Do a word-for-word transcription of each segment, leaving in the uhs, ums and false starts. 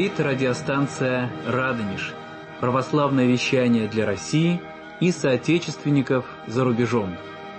говорит радиостанция «Радонеж». Православное вещание для России и соотечественников за рубежом.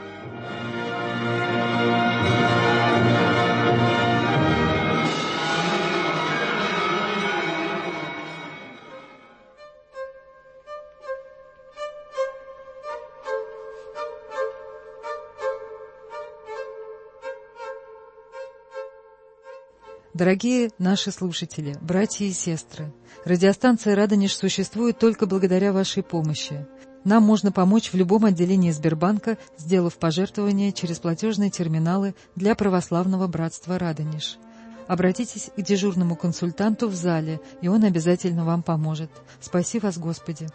Дорогие наши слушатели, братья и сестры, радиостанция «Радонеж» существует только благодаря вашей помощи. Нам можно помочь в любом отделении Сбербанка, сделав пожертвования через платежные терминалы для православного братства «Радонеж». Обратитесь к дежурному консультанту в зале, и он обязательно вам поможет. Спаси вас, Господи!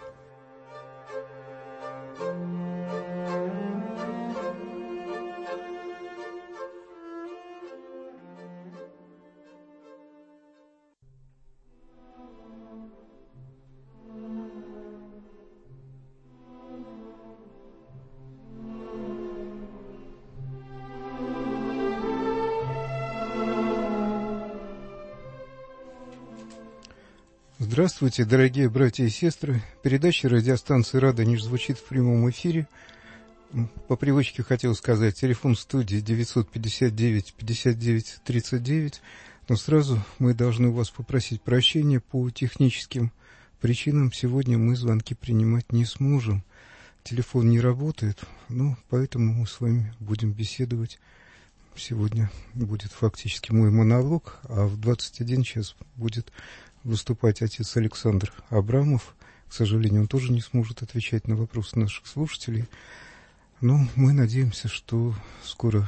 Здравствуйте, дорогие братья и сестры. Передача радиостанции «Радонеж» звучит в прямом эфире. По привычке хотел сказать, телефон студии девятьсот пятьдесят девять пятьдесят девять тридцать девять. Но сразу мы должны у вас попросить прощения по техническим причинам. Сегодня мы звонки принимать не сможем. Телефон не работает, ну, поэтому мы с вами будем беседовать. Сегодня будет фактически мой монолог, а в двадцать один час будет выступать отец Александр Абрамов. К сожалению, он тоже не сможет отвечать на вопросы наших слушателей. Но мы надеемся, что скоро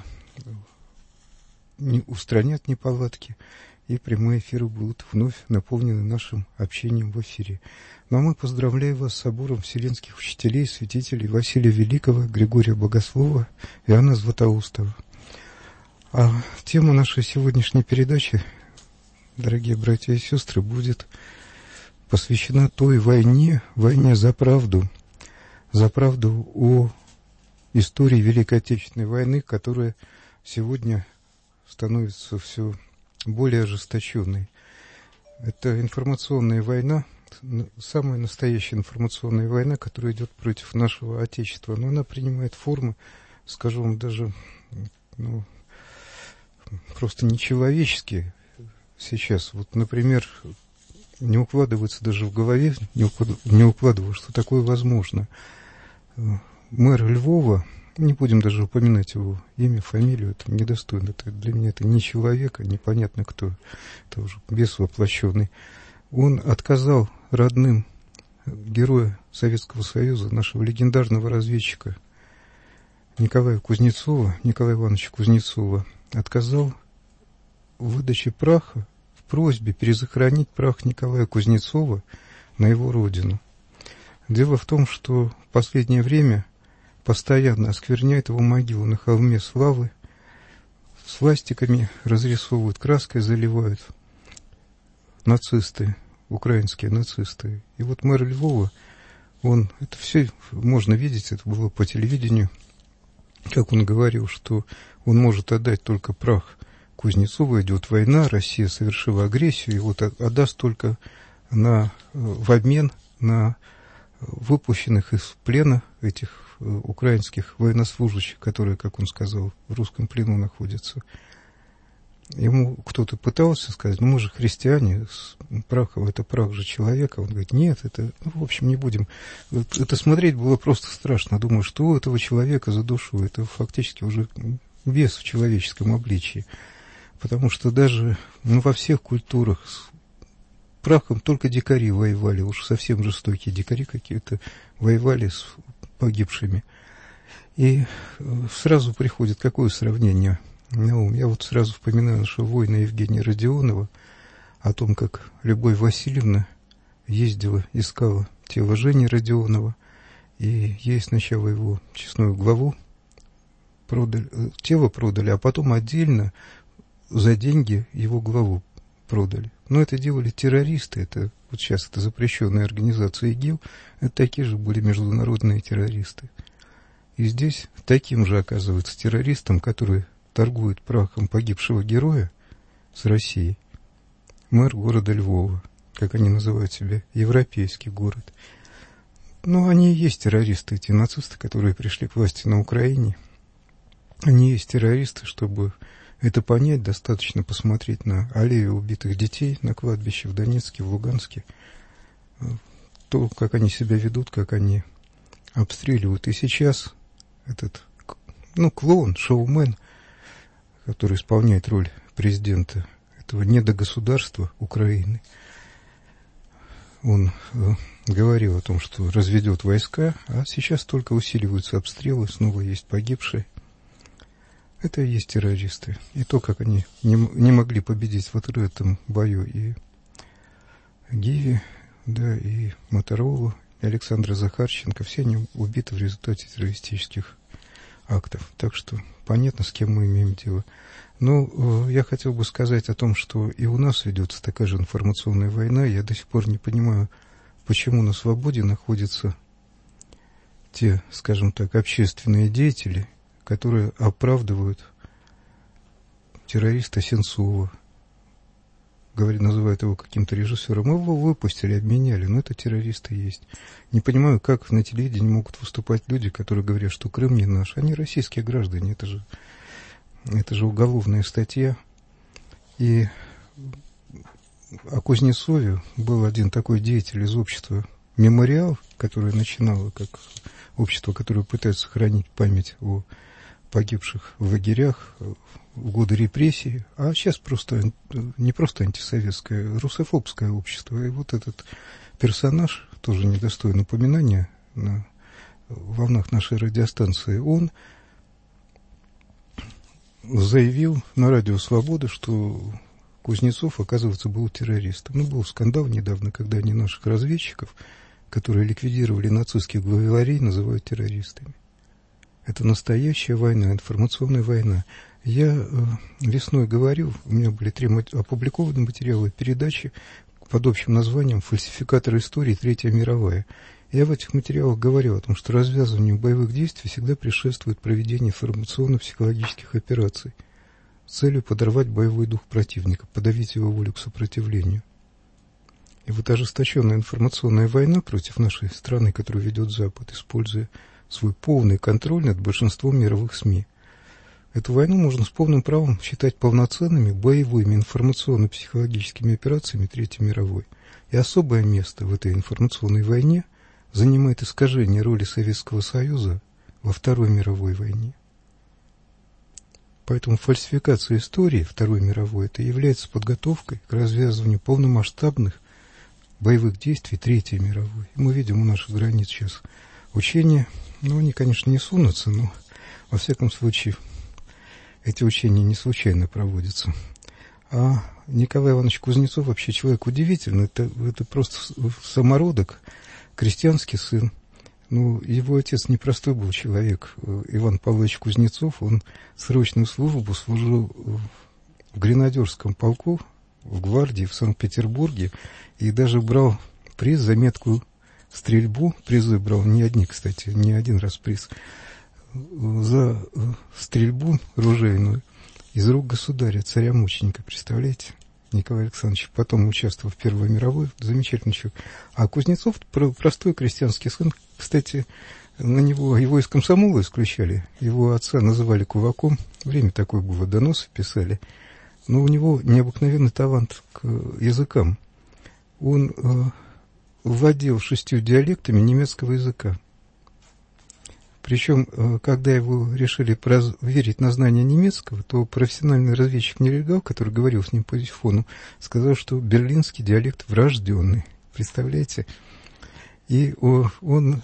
не устранят неполадки, и прямые эфиры будут вновь наполнены нашим общением в эфире. Ну а мы поздравляем вас с собором вселенских учителей, святителей Василия Великого, Григория Богослова и Иоанна Златоустова. А тема нашей сегодняшней передачи, дорогие братья и сестры, будет посвящена той войне, войне за правду, за правду о истории Великой Отечественной войны, которая сегодня становится все более ожесточенной. Это информационная война, самая настоящая информационная война, которая идет против нашего Отечества. Но она принимает формы, скажу вам, даже ну, просто нечеловеческие. Сейчас, вот, например, не укладывается даже в голове, не, уклад... не укладывается, что такое возможно. Мэр Львова, не будем даже упоминать его имя, фамилию, это недостойно. Это, для меня это не человек, а непонятно кто. Это уже бес воплощенный. Он отказал родным героя Советского Союза, нашего легендарного разведчика Николая Кузнецова, Николая Ивановича Кузнецова, отказал в выдаче праха, в просьбе перезахоронить прах Николая Кузнецова на его родину. Дело в том, что в последнее время постоянно оскверняют его могилу на холме Славы, свастиками разрисовывают, краской заливают нацисты, украинские нацисты. И вот мэр Львова, он, это все можно видеть, это было по телевидению, как он говорил, что он может отдать только прах Кузнецова, идет война, Россия совершила агрессию, и вот отдаст только на, в обмен на выпущенных из плена этих украинских военнослужащих, которые, как он сказал, в русском плену находятся. Ему кто-то пытался сказать, ну мы же христиане, прах, это прах же человека. Он говорит, нет, это, ну, в общем, не будем. Это смотреть было просто страшно. Думаю, что у этого человека за душу, это фактически уже бес в человеческом обличии. Потому что даже ну, во всех культурах с прахом только дикари воевали, уж совсем жестокие дикари какие-то воевали с погибшими. И сразу приходит какое сравнение на ум. Я вот сразу вспоминаю нашего воина Евгения Родионова о том, как Любовь Васильевна ездила, искала тело Жени Родионова, и ей сначала его честную главу продали, тело продали, а потом отдельно за деньги его главу продали. Но это делали террористы, это вот сейчас это запрещенная организация ИГИЛ, это такие же были международные террористы. И здесь таким же оказывается террористом, который торгует прахом погибшего героя с Россией, мэр города Львова. как они называют себя, европейский город. Но они и есть террористы, эти нацисты, которые пришли к власти на Украине. Они есть террористы, чтобы это понять, достаточно посмотреть на аллею убитых детей на кладбище в Донецке, в Луганске, то, как они себя ведут, как они обстреливают. И сейчас этот, ну, клоун, шоумен, который исполняет роль президента этого недогосударства Украины, он э, говорил о том, что разведет войска, а сейчас только усиливаются обстрелы, снова есть погибшие. Это и есть террористы. И то, как они не, не могли победить вот в этом бою и Гиви, да, и Моторолу, и Александра Захарченко, все они убиты в результате террористических актов. Так что понятно, с кем мы имеем дело. Но э, я хотел бы сказать о том, что и у нас ведется такая же информационная война. Я до сих пор не понимаю, почему на свободе находятся те, скажем так, общественные деятели, которые оправдывают террориста Сенцова, говорят, называют его каким-то режиссером. Мы его выпустили, обменяли, но это террористы есть. Не понимаю, как на телевидении могут выступать люди, которые говорят, что Крым не наш. Они российские граждане, это же, это же уголовная статья. И о Кузнецове был один такой деятель из общества «Мемориал», которое начинало как общество, которое пытается сохранить память о погибших в лагерях в годы репрессий, а сейчас просто не просто антисоветское, а русофобское общество. И вот этот персонаж, тоже недостойный упоминания на волнах нашей радиостанции, он заявил на радио «Свобода», что Кузнецов, оказывается, был террористом. Ну, был скандал недавно, когда они наших разведчиков, которые ликвидировали нацистских главарей, называют террористами. Это настоящая война, информационная война. Я э, весной говорил, у меня были три опубликованы материалы передачи под общим названием «Фальсификатор истории. Третья мировая». Я в этих материалах говорил о том, что развязыванию боевых действий всегда предшествует проведение информационно-психологических операций с целью подорвать боевой дух противника, подавить его волю к сопротивлению. И вот ожесточенная информационная война против нашей страны, которую ведет Запад, используя свой полный контроль над большинством мировых СМИ. Эту войну можно с полным правом считать полноценными боевыми информационно-психологическими операциями Третьей мировой. И особое место в этой информационной войне занимает искажение роли Советского Союза во Второй мировой войне. Поэтому фальсификация истории Второй мировой это является подготовкой к развязыванию полномасштабных боевых действий Третьей мировой. И мы видим у наших границ сейчас учения. Ну, они, конечно, не сунутся, но, во всяком случае, эти учения не случайно проводятся. А Николай Иванович Кузнецов вообще человек удивительный. Это, это просто самородок, крестьянский сын. Ну, его отец непростой был человек. Иван Павлович Кузнецов, он срочную службу служил в гренадерском полку, в гвардии, в Санкт-Петербурге, и даже брал приз за меткую стрельбу, призы брал, не одни, кстати, не один раз приз, за стрельбу ружейную из рук государя, царя-мученика, представляете? Николай Александрович потом участвовал в Первой мировой, замечательный человек. А Кузнецов простой крестьянский сын, кстати, на него, его из комсомола исключали, его отца называли кулаком, время такое было, доносы писали, но у него необыкновенный талант к языкам. Он э, владел шестью диалектами немецкого языка. Причем, э, когда его решили проверить на знание немецкого, то профессиональный разведчик-нелегал, который говорил с ним по телефону, сказал, что берлинский диалект врожденный. Представляете? И о, он,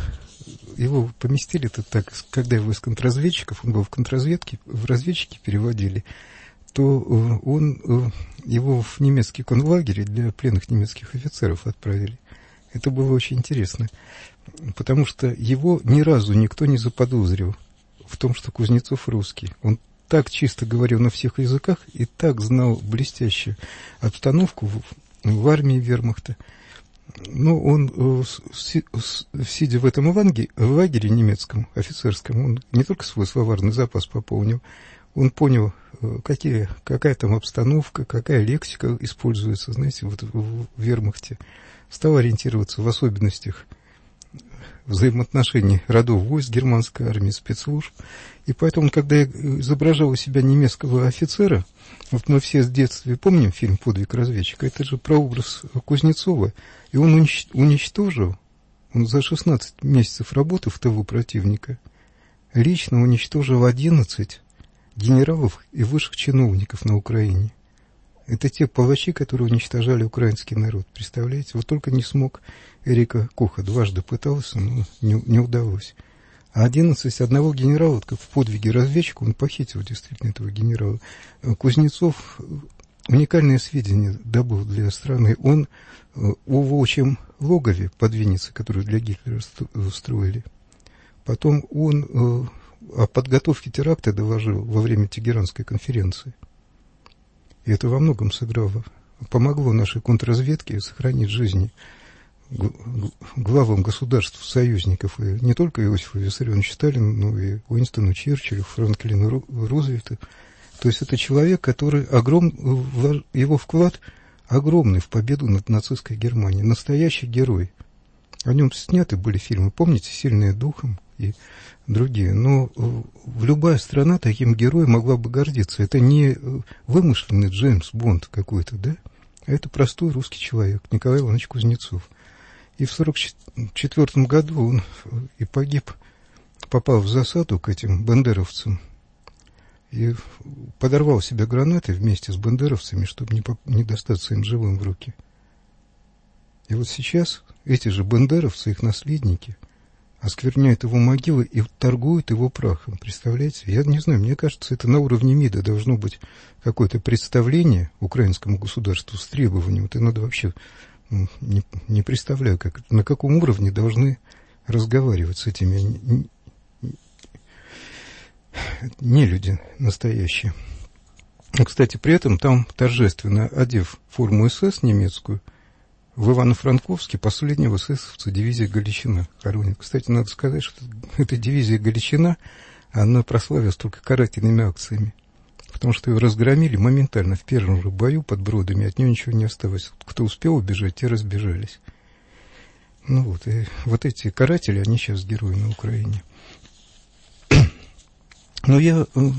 его поместили -то так, когда его из контрразведчиков, он был в контрразведке, в разведчики переводили, то он, его в немецкий концлагерь для пленных немецких офицеров отправили. Это было очень интересно, потому что его ни разу никто не заподозрил в том, что Кузнецов русский. Он так чисто говорил на всех языках и так знал блестящую обстановку в, в армии вермахта. Но он, сидя в этом лагере немецком, офицерском, он не только свой словарный запас пополнил, он понял, какие, какая там обстановка, какая лексика используется, знаете, вот в вермахте. Стал ориентироваться в особенностях взаимоотношений родов войск германской армии, спецслужб. И поэтому, когда я изображал у себя немецкого офицера, вот мы все с детства помним фильм «Подвиг разведчика», это же прообраз Кузнецова, и он уничтожил, он за шестнадцать месяцев работы в тылу противника лично уничтожил одиннадцать генералов и высших чиновников на Украине. Это те палачи, которые уничтожали украинский народ, представляете? Вот только не смог Эрика Коха, дважды пытался, но не, не удалось. А одиннадцать одного генерала, вот как в «Подвиге разведчика», он похитил действительно этого генерала. Кузнецов уникальные сведения добыл для страны. Он о волчьем логове под Винницей, которую для Гитлера строили. Потом он о подготовке теракта доложил во время Тегеранской конференции. И это во многом сыграло, помогло нашей контрразведке сохранить жизни главам государств-союзников, и не только Иосифу Виссарионовичу Сталину, но и Уинстону Черчиллю, Франклину Рузвельту. То есть это человек, который огром... его вклад огромный в победу над нацистской Германией. Настоящий герой. О нем сняты были фильмы, помните, «Сильные духом» и другие. Но любая страна таким героем могла бы гордиться. Это не вымышленный Джеймс Бонд какой-то, да? А это простой русский человек, Николай Иванович Кузнецов. И в сорок четвёртом году он и погиб, попал в засаду к этим бандеровцам и подорвал себя гранатой вместе с бандеровцами, чтобы не, поп- не достаться им живым в руки. И вот сейчас эти же бандеровцы, их наследники, оскверняют его могилы и торгуют его прахом. Представляете? Я не знаю, мне кажется, это на уровне МИДа должно быть какое-то представление украинскому государству с требованием. Вот и надо вообще... Не, не представляю, как, на каком уровне должны разговаривать с этими не, не люди настоящие. Кстати, при этом там, торжественно одев форму СС немецкую, в Ивано-Франковске последнего эсэсовца дивизия Галичина хоронит. Кстати, надо сказать, что эта дивизия Галичина, она прославилась только карательными акциями. Потому что ее разгромили моментально, в первом же бою под Бродами, от нее ничего не осталось. Кто успел убежать, те разбежались. Ну вот, и вот эти каратели, они сейчас герои на Украине. Но я э,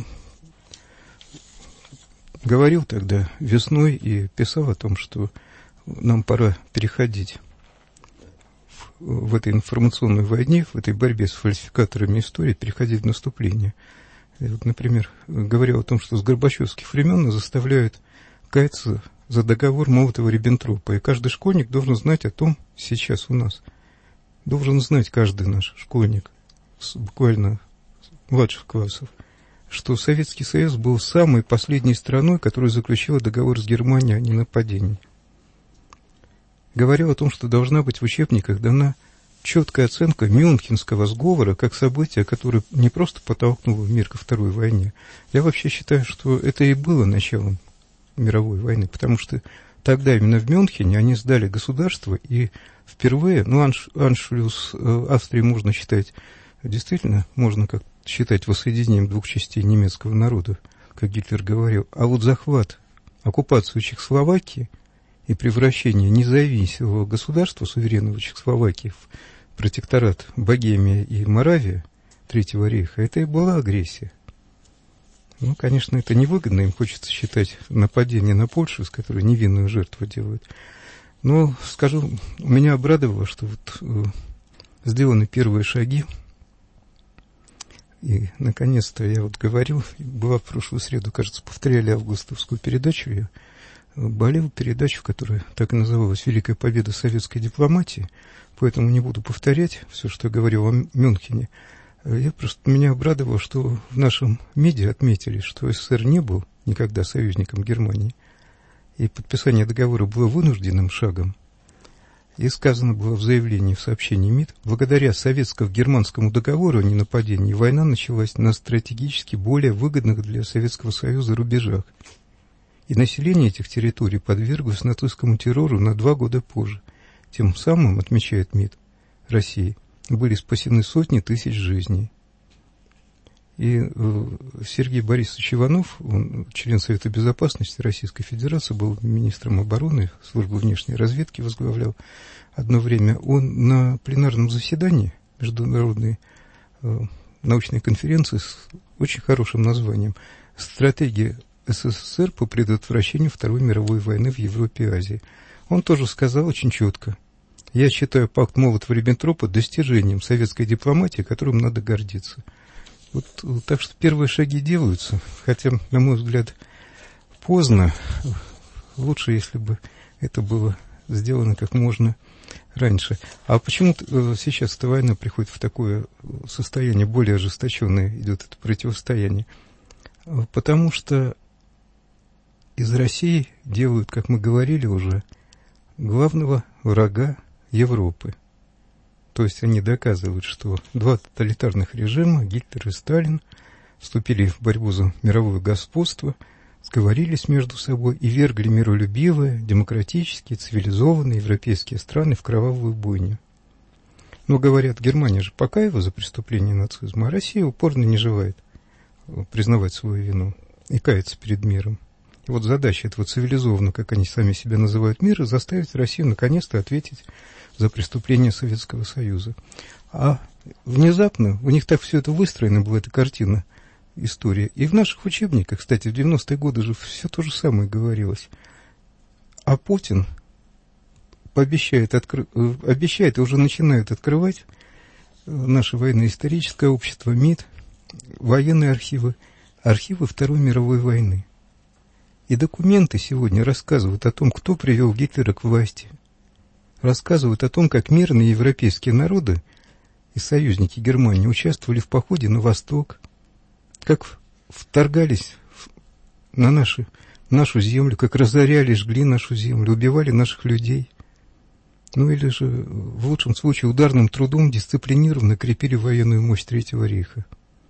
говорил тогда весной и писал о том, что нам пора переходить в, в этой информационной войне, в этой борьбе с фальсификаторами истории, переходить в наступление. И вот, например, говоря о том, что с горбачевских времен нас заставляют каяться за договор Молотова-Риббентропа. И каждый школьник должен знать о том, сейчас у нас, должен знать каждый наш школьник, с буквально младших классов, что Советский Союз был самой последней страной, которая заключила договор с Германией о ненападении. Говоря о том, что должна быть в учебниках дана четкая оценка Мюнхенского сговора как события, которое не просто подтолкнуло мир ко Второй войне. Я вообще считаю, что это и было началом мировой войны, потому что тогда именно в Мюнхене они сдали государство, и впервые, ну, анш, аншлюс Австрии можно считать, действительно, можно как считать воссоединением двух частей немецкого народа, как Гитлер говорил, а вот захват, оккупацию Чехословакии и превращение независимого государства, суверенного Чехословакии, в протекторат Богемия и Моравия Третьего рейха, это и была агрессия. Ну, конечно, это невыгодно, им хочется считать нападение на Польшу, с которой невинную жертву делают. Но, скажу, меня обрадовало, что вот э, сделаны первые шаги. И, наконец-то, я вот говорил, была в прошлую среду, кажется, повторяли августовскую передачу, я болел передачу, которая так и называлась «Великая победа советской дипломатии», поэтому не буду повторять все, что я говорил о Мюнхене. Я просто, меня обрадовало, что в нашем МИДе отметили, что СССР не был никогда союзником Германии, и подписание договора было вынужденным шагом. И сказано было в заявлении, в сообщении МИД, благодаря советско-германскому договору о ненападении война началась на стратегически более выгодных для Советского Союза рубежах. И население этих территорий подверглось нацистскому террору на два года позже. Тем самым, отмечает МИД России, были спасены сотни тысяч жизней. И Сергей Борисович Иванов, он член Совета Безопасности Российской Федерации, был министром обороны, службу внешней разведки возглавлял одно время. Он на пленарном заседании международной э, научной конференции с очень хорошим названием «Стратегия СССР по предотвращению Второй мировой войны в Европе и Азии». Он тоже сказал очень четко: «Я считаю пакт Молотова-Риббентропа достижением советской дипломатии, которым надо гордиться». Вот, так что первые шаги делаются, хотя, на мой взгляд, поздно. Лучше, если бы это было сделано как можно раньше. А почему сейчас эта война приходит в такое состояние, более ожесточенное идет это противостояние? Потому что из России делают, как мы говорили уже, главного врага Европы. То есть они доказывают, что два тоталитарных режима, Гитлер и Сталин, вступили в борьбу за мировое господство, сговорились между собой и вергли миролюбивые, демократические, цивилизованные европейские страны в кровавую бойню. Но, говорят, Германия же покаялась за преступление нацизма, а Россия упорно не желает признавать свою вину и каяться перед миром. И вот задача этого цивилизованного, как они сами себя называют, мира, заставить Россию наконец-то ответить за преступление Советского Союза. А внезапно у них так все это выстроено, была эта картина, история. И в наших учебниках, кстати, в девяностые годы же все то же самое говорилось. А Путин пообещает, откры... обещает и уже начинает открывать наше военно-историческое общество, МИД, военные архивы, архивы Второй мировой войны. И документы сегодня рассказывают о том, кто привел Гитлера к власти. Рассказывают о том, как мирные европейские народы и союзники Германии участвовали в походе на восток, как вторгались на наши, нашу землю, как разоряли, жгли нашу землю, убивали наших людей. Ну или же, в лучшем случае, ударным трудом дисциплинированно крепили военную мощь Третьего рейха.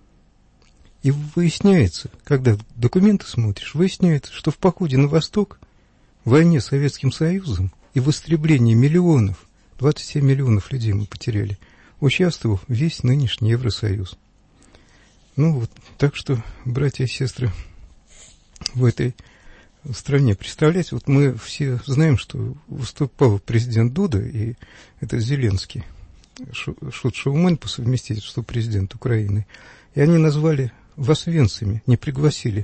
И выясняется, когда документы смотришь, выясняется, что в походе на восток, в войне с Советским Союзом и в истреблении миллионов, двадцать семь миллионов людей мы потеряли, участвовал весь нынешний Евросоюз. Ну вот, так что, братья и сестры, в этой стране, представляете, вот мы все знаем, что выступал президент Дуда, и это Зеленский, шут-шоумен по совместительству президент Украины, и они назвали в Освенциме, не пригласили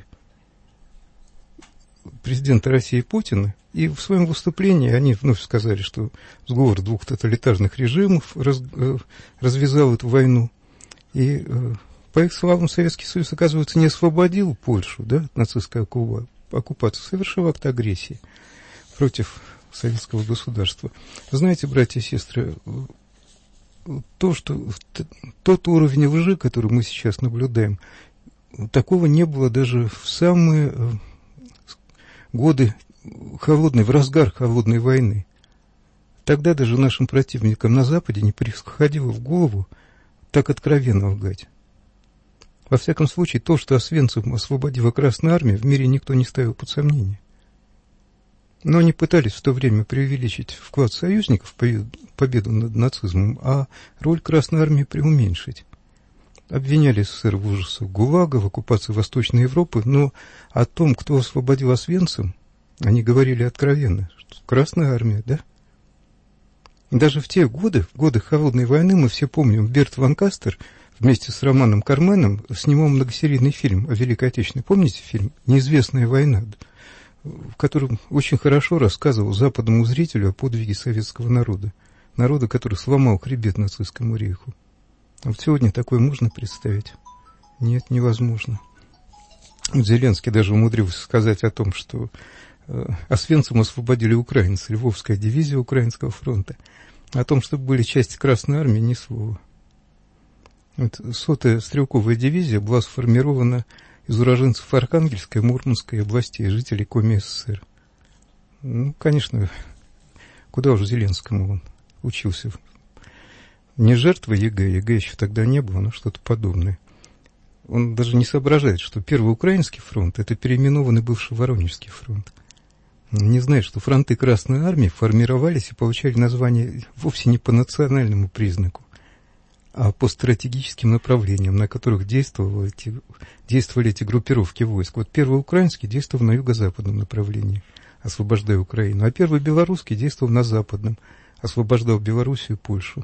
президента России Путина, и в своем выступлении они вновь сказали, что сговор двух тоталитарных режимов раз, э, развязал эту войну. И, э, по их словам, Советский Союз, оказывается, не освободил Польшу, да, от нацистской оккупации, совершил акт агрессии против советского государства. Знаете, братья и сестры, то, что, тот уровень лжи, который мы сейчас наблюдаем, такого не было даже в самые годы холодной, в разгар холодной войны. Тогда даже нашим противникам на Западе не приходило в голову так откровенно лгать. Во всяком случае, то, что Освенцим освободила Красная Армия, в мире никто не ставил под сомнение. Но они пытались в то время преувеличить вклад союзников в победу над нацизмом, а роль Красной Армии преуменьшить. Обвиняли СССР в ужасах ГУЛАГа, в оккупации Восточной Европы, но о том, кто освободил Освенцим, они говорили откровенно, что Красная Армия, да? Даже в те годы, в годы Холодной войны, мы все помним, Берт Ланкастер вместе с Романом Карменом снимал многосерийный фильм о Великой Отечественной. Помните фильм «Неизвестная война», в котором очень хорошо рассказывал западному зрителю о подвиге советского народа, народа, который сломал хребет нацистскому рейху. А вот сегодня такое можно представить? Нет, невозможно. Зеленский даже умудрился сказать о том, что э, Освенцим освободили украинцы, Львовская дивизия Украинского фронта. О том, что были части Красной Армии, ни слова. Вот сотая стрелковая дивизия была сформирована из уроженцев Архангельской, Мурманской областей, жителей Коми СССР. Ну, конечно, куда уже Зеленскому он учился? Не жертва ЕГЭ, ЕГЭ еще тогда не было, но что-то подобное. Он даже не соображает, что Первый Украинский фронт – это переименованный бывший Воронежский фронт. Он не знает, что фронты Красной Армии формировались и получали название вовсе не по национальному признаку, а по стратегическим направлениям, на которых действовали эти, действовали эти группировки войск. Вот первый украинский действовал на юго-западном направлении, освобождая Украину, а первый белорусский действовал на западном, освобождал Белоруссию и Польшу.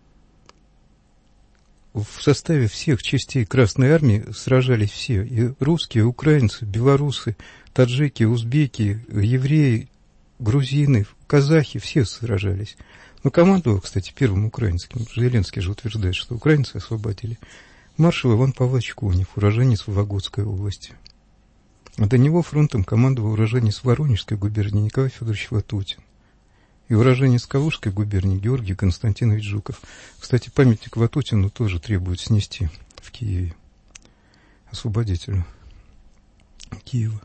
В составе всех частей Красной Армии сражались все, и русские, и украинцы, белорусы, таджики, узбеки, евреи, грузины, казахи, все сражались. Но командовал, кстати, первым украинским, Зеленский же утверждает, что украинцы освободили, маршал Иван Павлович Конев, уроженец Вологодской области. А до него фронтом командовал уроженец Воронежской губернии Николай Федорович Ватутин и уроженец Калужской губернии Георгий Константинович Жуков. Кстати, памятник Ватутину тоже требуют снести в Киеве, освободителю Киева.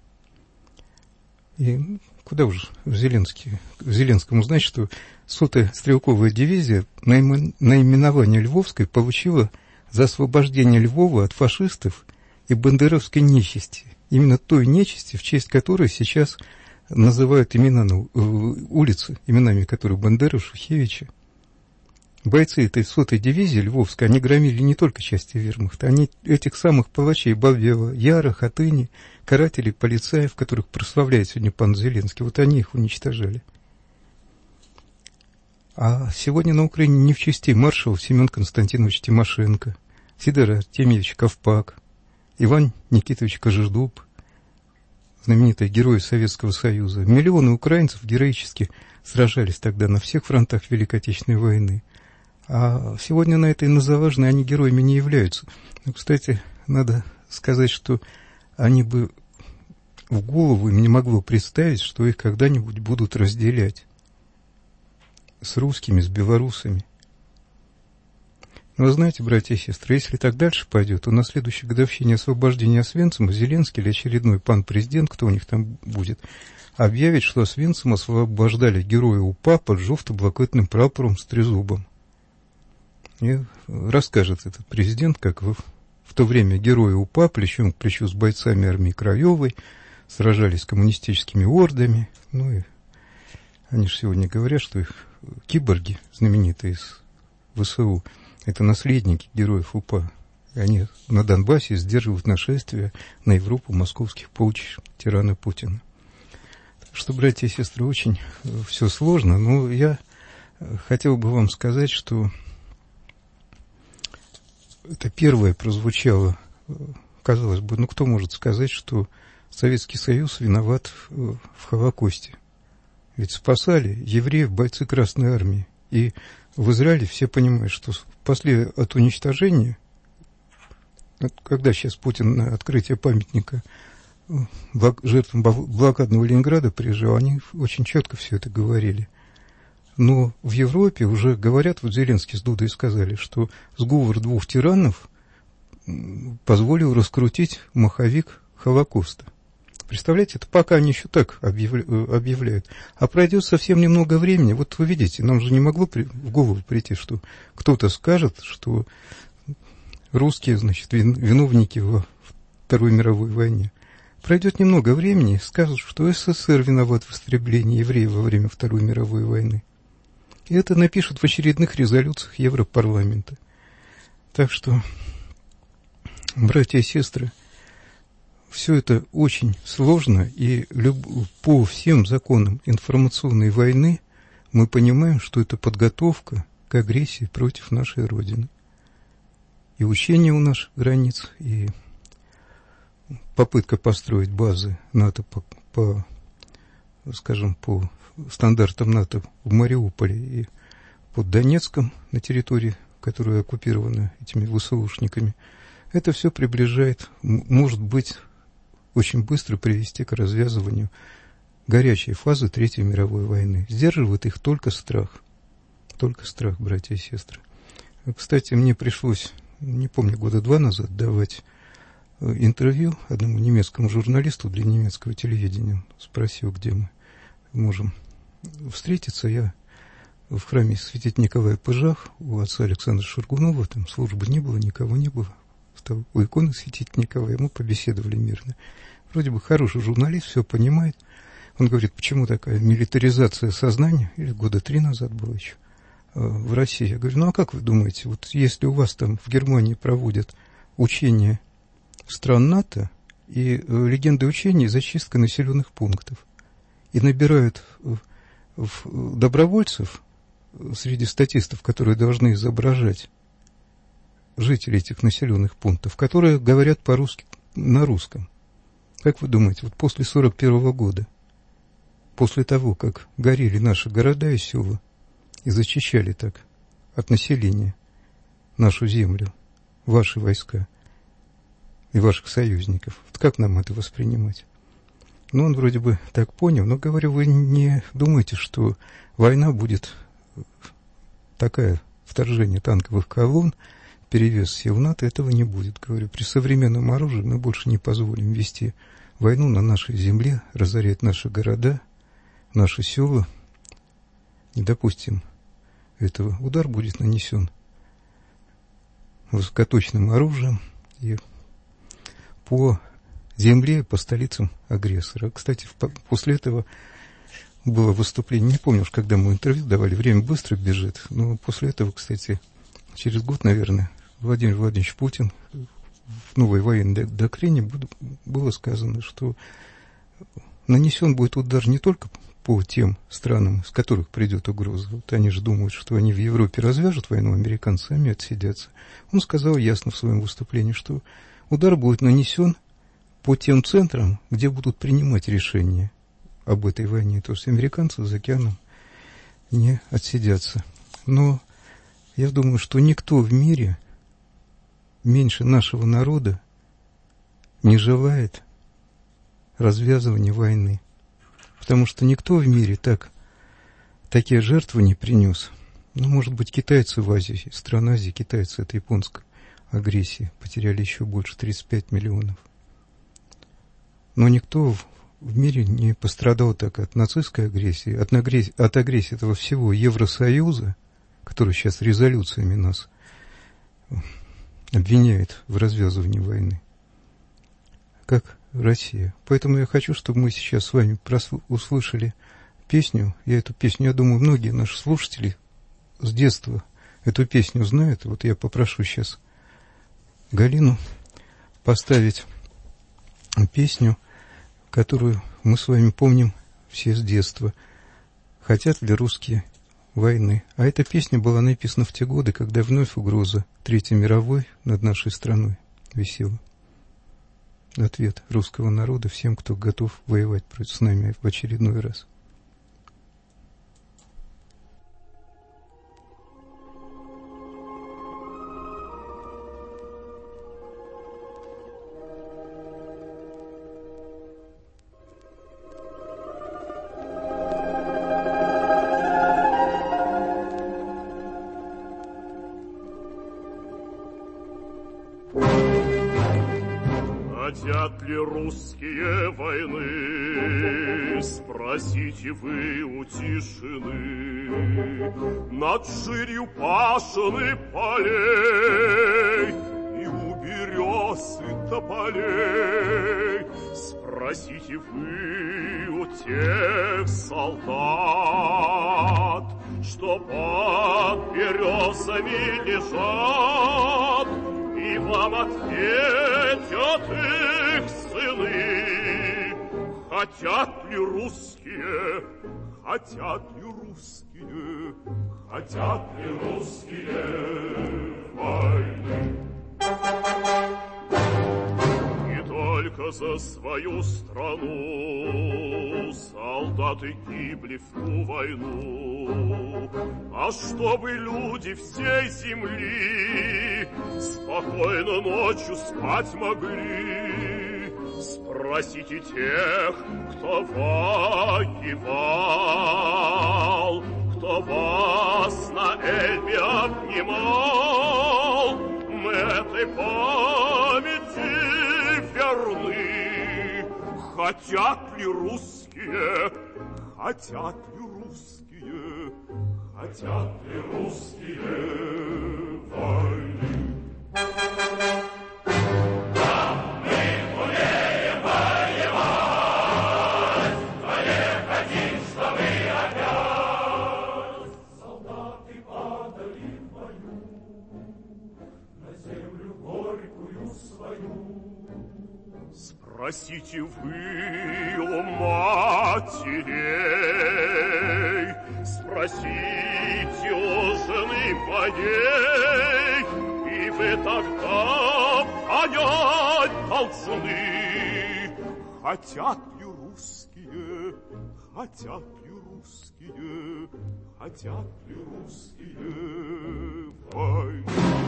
И куда уж Зеленский, Зеленскому знать, что сотая стрелковая дивизия наименование Львовской получила за освобождение Львова от фашистов и бандеровской нечисти. Именно той нечисти, в честь которой сейчас называют имена, ну, улицы, именами которых Бандеры, Шухевича. Бойцы этой сотой дивизии Львовской, они громили не только части вермахта, они этих самых палачей Бабьева, Яра, Хатыни, карателей, полицаев, которых прославляет сегодня пан Зеленский, вот они их уничтожали. А сегодня на Украине не в чести маршал Семен Константинович Тимошенко, Сидор Артемьевич Ковпак, Иван Никитович Кожедуб, знаменитые герои Советского Союза. Миллионы украинцев героически сражались тогда на всех фронтах Великой Отечественной войны. А сегодня на этой Назаважной они героями не являются. Но, кстати, надо сказать, что они бы в голову им не могло представить, что их когда-нибудь будут разделять с русскими, с белорусами. Но вы знаете, братья и сестры, если так дальше пойдет, то на следующей годовщине освобождения Освенцима Зеленский или очередной пан-президент, кто у них там будет, объявит, что Освенцим освобождали героя УПА под желто-блакитным прапором с трезубом. И расскажет этот президент, как в, в то время герои УПА плечом к плечу с бойцами армии Краевой сражались с коммунистическими ордами. Ну и они же сегодня говорят, что их киборги, знаменитые из ВСУ, это наследники героев УПА. И они на Донбассе сдерживают нашествие на Европу московских полчищ тирана Путина. Так что, братья и сестры, очень все сложно, но я хотел бы вам сказать, что это первое прозвучало, казалось бы, ну кто может сказать, что Советский Союз виноват в Холокосте? Ведь спасали евреев бойцы Красной Армии. И в Израиле все понимают, что после от уничтожения, когда сейчас Путин на открытие памятника жертвам блокадного Ленинграда приезжал, они очень четко все это говорили. Но в Европе уже говорят, вот Зеленский с Дудой сказали, что сговор двух тиранов позволил раскрутить маховик Холокоста. Представляете, это пока они еще так объявляют. А пройдет совсем немного времени. Вот вы видите, нам же не могло в голову прийти, что кто-то скажет, что русские, значит, виновники во Второй мировой войне. Пройдет немного времени, скажут, что СССР виноват в истреблении евреев во время Второй мировой войны. И это напишут в очередных резолюциях Европарламента. Так что, братья и сестры, все это очень сложно, и люб... по всем законам информационной войны мы понимаем, что это подготовка к агрессии против нашей Родины. И учения у наших границ, и попытка построить базы НАТО по, по скажем, по стандартам НАТО в Мариуполе и под Донецком, на территории, которая оккупирована этими ВСУшниками, это все приближает, может быть, очень быстро привести к развязыванию горячей фазы Третьей мировой войны. Сдерживает их только страх. Только страх, братья и сестры. Кстати, мне пришлось, не помню, года два назад давать интервью одному немецкому журналисту для немецкого телевидения. Он спросил, где мы можем встретиться. Я в храме святителя Николая Пыжах у отца Александра Шургунова, там службы не было, никого не было. Стал у иконы святителя Николая, мы побеседовали мирно. Вроде бы хороший журналист, все понимает. Он говорит, почему такая милитаризация сознания, или года три назад было еще, в России. Я говорю, ну а как вы думаете, вот если у вас там в Германии проводят учения стран НАТО и э, легенды учений зачистка населенных пунктов и набирают в, в добровольцев среди статистов, которые должны изображать жителей этих населенных пунктов, которые говорят по-русски, на русском. Как вы думаете, вот после сорок первого года, после того, как горели наши города и села и зачищали так от населения нашу землю, ваши войска и ваших союзников, вот как нам это воспринимать? Ну, он вроде бы так понял, но, говорю, вы не думаете, что война будет такая, вторжение танковых колонн, перевес сил НАТО, этого не будет. Говорю, при современном оружии мы больше не позволим вести войну на нашей земле, разорять наши города, наши села. Не допустим этого. Удар будет нанесен высокоточным оружием и по земле, по столицам агрессора. Кстати, после этого было выступление, не помню уж, когда мы интервью давали, время быстро бежит, но после этого, кстати, через год, наверное, Владимир Владимирович Путин в новой военной доктрине было сказано, что нанесен будет удар не только по тем странам, с которых придет угроза. Вот они же думают, что они в Европе развяжут войну, американцы сами отсидятся. Он сказал ясно в своем выступлении, что удар будет нанесен по тем центрам, где будут принимать решения об этой войне. То есть американцы за океаном не отсидятся. Но я думаю, что никто в мире меньше нашего народа не желает развязывания войны. Потому что никто в мире так, такие жертвы не принес. Ну, может быть, китайцы в Азии, страна Азии, китайцы от японской агрессии потеряли еще больше, тридцать пять миллионов. Но никто в, в мире не пострадал так от нацистской агрессии, от, агрессии, от агрессии этого всего Евросоюза, который сейчас резолюциями нас обвиняет в развязывании войны, как Россия. Поэтому я хочу, чтобы мы сейчас с вами услышали песню. Я эту песню, я думаю, многие наши слушатели с детства эту песню знают. Вот я попрошу сейчас Галину поставить песню, которую мы с вами помним все с детства. «Хотят ли русские войны?» А эта песня была написана в те годы, когда вновь угроза Третьей мировой над нашей страной висела. Ответ русского народа всем, кто готов воевать с нами в очередной раз. Хотят ли русские войны? Спросите вы у тишины. Над ширью пашен и полей и у берез и тополей. Спросите вы у тех солдат, что под березами лежат, и вам ответят их сыны. Хотят ли русские, хотят ли русские, хотят ли русские войны? Не только за свою страну солдаты гибли в ту войну, а чтобы люди всей земли спокойно ночью спать могли. Спросите тех, кто воевал, кто вас на Эльбе обнимал. Мы этой памяти верны. Хотят ли русские, хотят ли русские, хотят ли русские войны? Да, мы умеем воевать, но не хотим, чтобы опять солдаты пали. Спросите вы у матерей, спросите у жены моей, и вы тогда понять должны, хотят ли русские, хотят ли русские, хотят ли русские войны.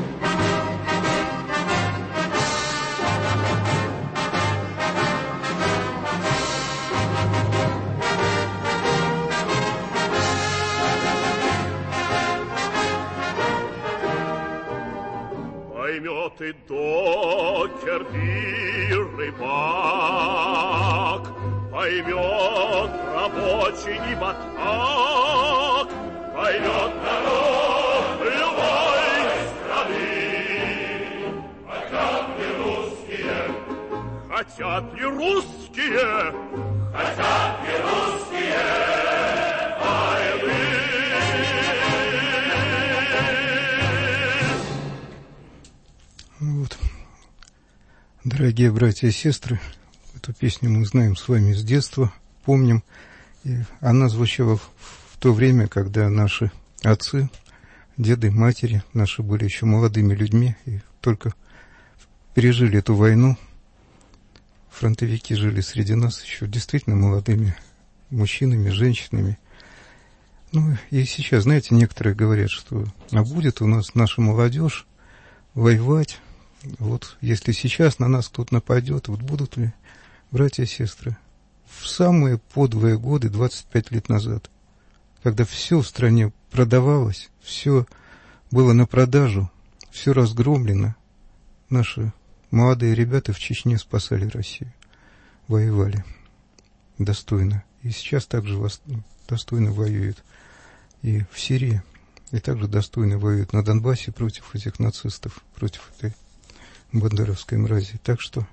Поймет и докер, и рыбак, поймет рабочий и батрак, поймет народ любой страны. Хотят ли русские? Хотят ли русские? Хотят ли русские войны? Вот. Дорогие братья и сестры, эту песню мы знаем с вами с детства, помним. И она звучала в, в то время, когда наши отцы, деды, матери наши были еще молодыми людьми и только пережили эту войну. Фронтовики жили среди нас еще действительно молодыми мужчинами, женщинами. Ну и сейчас, знаете, некоторые говорят, что а будет у нас наша молодежь воевать. Вот если сейчас на нас кто-то нападет, вот будут ли, братья и сестры, в самые подлые годы, двадцать пять лет назад, когда все в стране продавалось, все было на продажу, все разгромлено, наши молодые ребята в Чечне спасали Россию, воевали достойно. И сейчас также достойно воюют и в Сирии, и также достойно воюют на Донбассе против этих нацистов, против этой бандеровской мрази. Так что,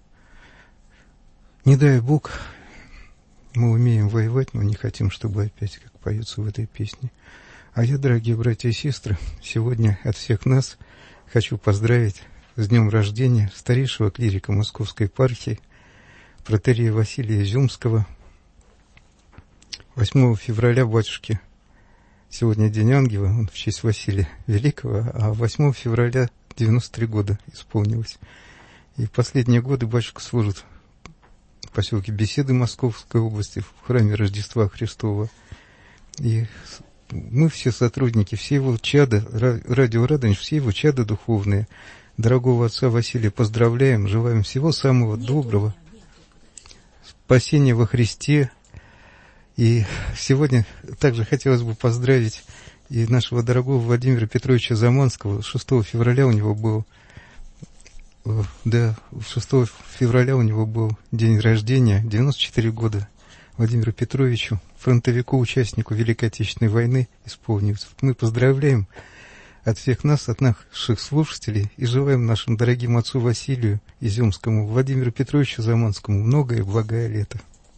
не дай Бог, мы умеем воевать, но не хотим, чтобы опять, как поется в этой песне. А я, дорогие братья и сестры, сегодня от всех нас хочу поздравить с днем рождения старейшего клирика Московской епархии, протоиерея Василия Изюмского. восьмого февраля батюшки, сегодня День Ангела, он в честь Василия Великого, а восьмого февраля девяносто три года исполнилось. И в последние годы батюшка служит в поселке Беседы Московской области, в храме Рождества Христова. И мы все сотрудники, все его чада, радио Радонеж, все его чада духовные, дорогого отца Василия поздравляем, желаем всего самого доброго, спасения во Христе. И сегодня также хотелось бы поздравить и нашего дорогого Владимира Петровича Заманского. шестого февраля у него был, да, шестого февраля у него был день рождения, девяносто четыре года. Владимиру Петровичу, фронтовику, участнику Великой Отечественной войны, исполнится. Мы поздравляем от всех нас, от наших слушателей, и желаем нашему дорогим отцу Василию Изюмскому, Владимиру Петровичу Заманскому многое и благое лето.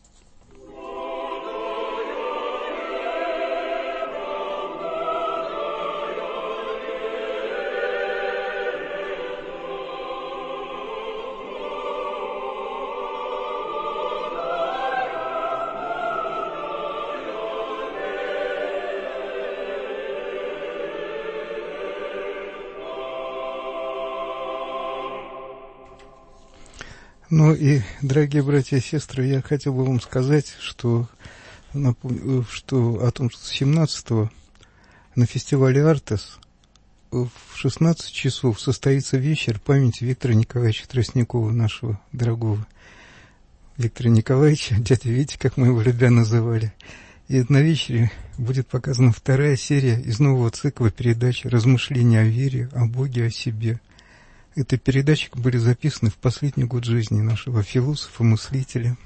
Ну и, дорогие братья и сестры, я хотел бы вам сказать, что, что о том, что семнадцатого на фестивале «Артес» в шестнадцать часов состоится вечер памяти Виктора Николаевича Тростникова, нашего дорогого Виктора Николаевича, дядя Витя, как мы его любя называли. И на вечере будет показана вторая серия из нового цикла передач «Размышления о вере, о Боге, о себе». Эти передачи были записаны в последний год жизни нашего философа, мыслителя.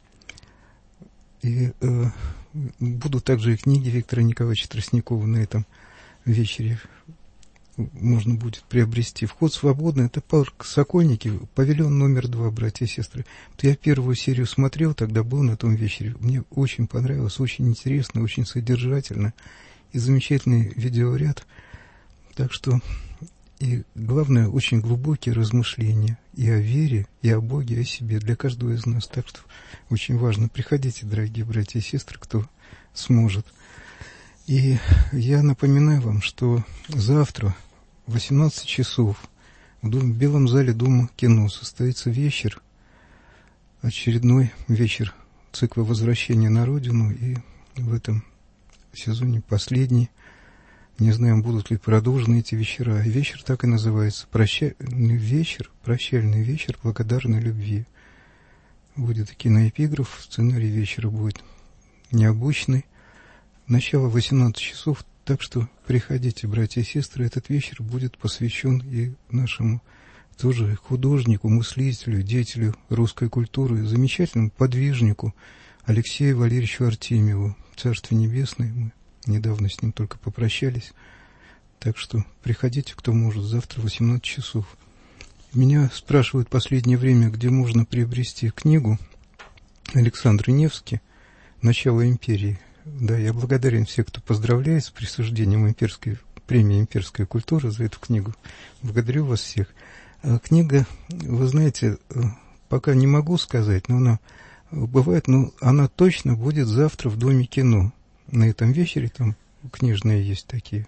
И э, будут также и книги Виктора Николаевича Тростникова на этом вечере. Можно будет приобрести. Вход свободный. Это парк Сокольники, павильон номер два, братья и сестры. Вот я первую серию смотрел, тогда был на том вечере. Мне очень понравилось, очень интересно, очень содержательно. И замечательный видеоряд. Так что и, главное, очень глубокие размышления и о вере, и о Боге, и о себе для каждого из нас. Так что очень важно. Приходите, дорогие братья и сестры, кто сможет. И я напоминаю вам, что завтра в восемнадцать часов в Белом зале Дома кино состоится вечер, очередной вечер цикла «Возвращение на Родину», и в этом сезоне последний. Не знаем, будут ли продолжены эти вечера. Вечер так и называется. Прощальный вечер, прощальный вечер благодарной любви. Будет и киноэпиграф. Сценарий вечера будет необычный. Начало восемнадцать часов. Так что приходите, братья и сестры. Этот вечер будет посвящен и нашему тоже художнику, мыслителю, деятелю русской культуры, замечательному подвижнику Алексею Валерьевичу Артемьеву. Царствие Небесное. Мы недавно с ним только попрощались. Так что приходите, кто может, завтра в восемнадцать часов. Меня спрашивают в последнее время, где можно приобрести книгу Александра Невски «Начало империи». Да, я благодарен всем, кто поздравляет с присуждением имперской, премии «Имперская культура» за эту книгу. Благодарю вас всех. А книга, вы знаете, пока не могу сказать, но она бывает, но она точно будет завтра в Доме кино. На этом вечере там книжные есть такие,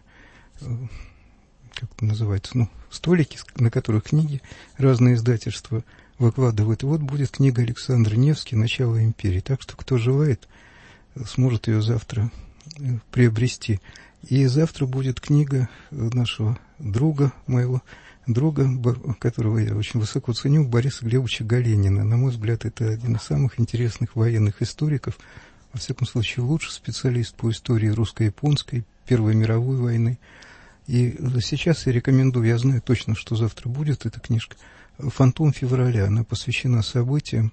как это называется, ну, столики, на которых книги разные издательства выкладывают. И вот будет книга Александра Невски «Начало империи». Так что, кто желает, сможет ее завтра приобрести. И завтра будет книга нашего друга, моего друга, которого я очень высоко ценю, Бориса Глебовича Голенина. На мой взгляд, это один из самых интересных военных историков. Во всяком случае, лучший специалист по истории русско-японской, Первой мировой войны. И сейчас я рекомендую, я знаю точно, что завтра будет эта книжка, «Фантом февраля». Она посвящена событиям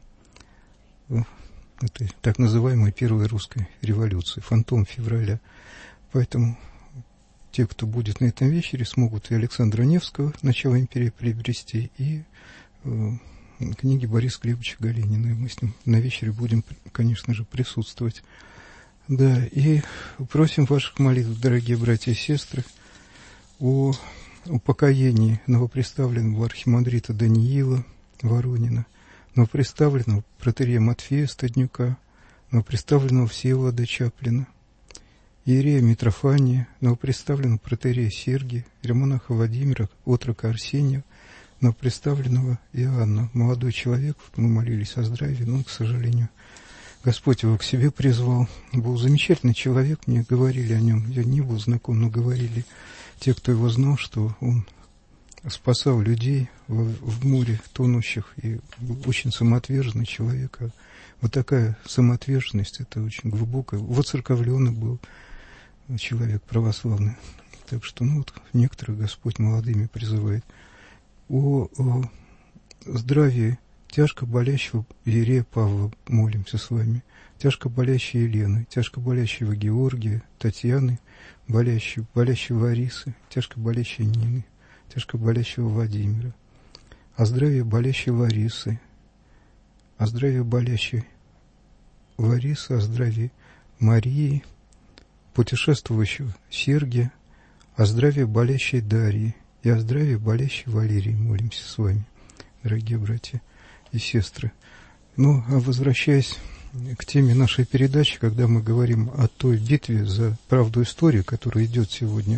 этой так называемой Первой русской революции. «Фантом февраля». Поэтому те, кто будет на этом вечере, смогут и Александра Невского «Начало империи» приобрести, и книги Бориса Глебовича Голенина. И мы с ним на вечере будем, конечно же, присутствовать. Да, и просим ваших молитв, дорогие братья и сестры, о упокоении новоприставленного архимандрита Даниила Воронина, новоприставленного протоиерея Матфея Стаднюка, новоприставленного Всеволода Чаплина, иерея Митрофания, новоприставленного протоиерея Сергия, иеромонаха Владимира, отрока Арсения, новоприставленного Иоанна. Молодой человек, мы молились о здравии, но, к сожалению, Господь его к себе призвал. Был замечательный человек, мне говорили о нем, я не был знаком, но говорили те, кто его знал, что он спасал людей в, в море тонущих, и был очень самоотверженный человек. А вот такая самоотверженность, это очень глубокая. Воцерковленный был человек православный. Так что, ну вот, некоторых Господь молодыми призывает. О, о здравии тяжко болящего иерея Павла молимся с вами, тяжко болящей Елены, тяжко болящего Георгия, Татьяны, болящей, болящей Ларисы, тяжко болящей Нины, тяжко болящего Владимира, о здравии болящей Ларисы, о здравии болящей Ларисы, о здравии Марии, путешествующего Сергия, о здравии болящей Дарьи и о здравии болящей Валерии молимся с вами, дорогие братья и сестры. Ну, а возвращаясь к теме нашей передачи, когда мы говорим о той битве за правду истории, которая идет сегодня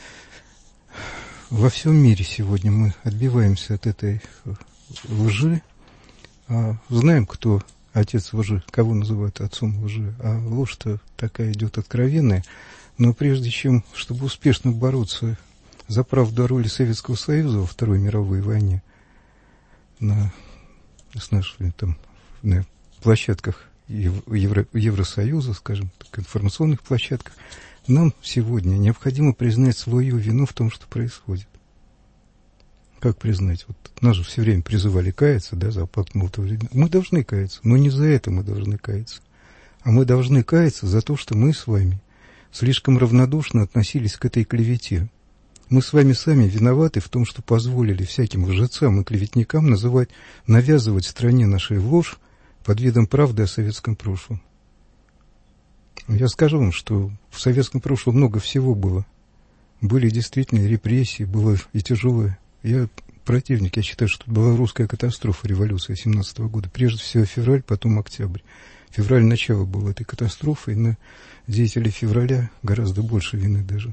во всем мире, сегодня мы отбиваемся от этой лжи, а знаем, кто отец лжи, кого называют отцом лжи, а ложь-то такая идет откровенная. Но прежде чем, чтобы успешно бороться за правду о роли Советского Союза во Второй мировой войне на, с нашими, там, на площадках Евро, Евросоюза, скажем так, информационных площадках, нам сегодня необходимо признать свою вину в том, что происходит. Как признать? Вот нас же все время призывали каяться, да, за пакт Молотова-Риббентропа. Мы должны каяться, но не за это мы должны каяться. А мы должны каяться за то, что мы с вами слишком равнодушно относились к этой клевете. Мы с вами сами виноваты в том, что позволили всяким лжецам и клеветникам называть, навязывать стране нашей ложь под видом правды о советском прошлом. Я скажу вам, что в советском прошлом много всего было были действительно репрессии, было и тяжелое. Я противник, я считаю, что была русская катастрофа, революция семнадцатого года. Прежде всего февраль, потом октябрь. Февраль начало было этой катастрофой, на деятелей февраля гораздо больше вины даже.